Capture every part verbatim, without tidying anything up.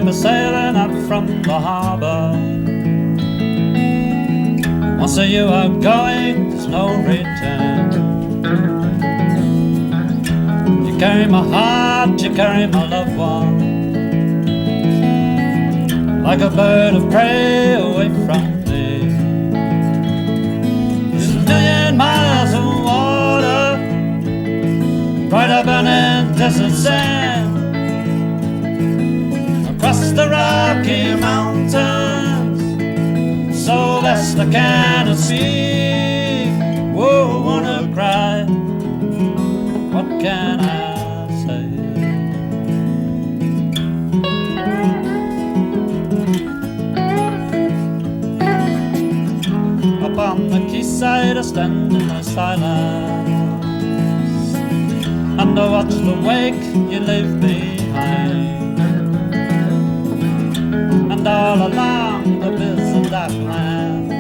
a sailing out from the harbour. Once you are going, there's no return. You carry my heart, you carry my loved one, like a bird of prey away from me. There's a million miles of water, brighter burning desert sand, across the Rocky Mountains, so vast I cannot speak. Whoa, wanna cry, what can I say? Up on the quayside I stand in my silence, and I watch the wake you leave behind, and all along the busy dark land,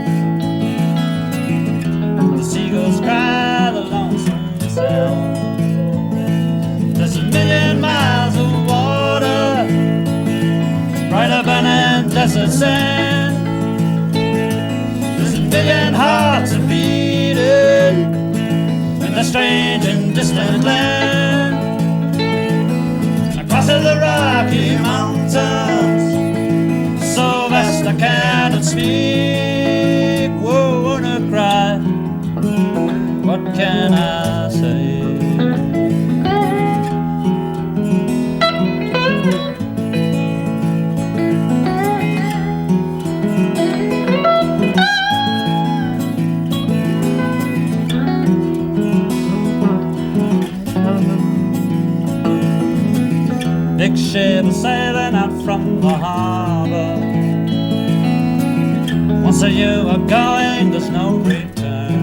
the seagulls cry the lonesome sound. There's a million miles of water, brighter burning desert sand. There's a million hearts a beating in the strange and distant land, across the Rocky Mountains, so vast I cannot speak. Whoa, wanna cry, what can I say? Big ship sailing out from the harbour. Once you are going, there's no return.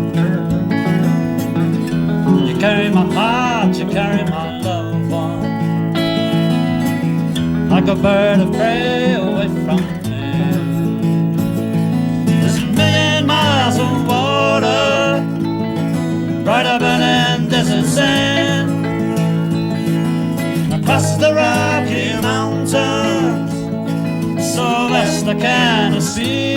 You carry my heart, you carry my loved one, like a bird of prey away from me. There's a million miles of water, brighter burning desert sand, across the Rocky Mountains, so vast I cannot see.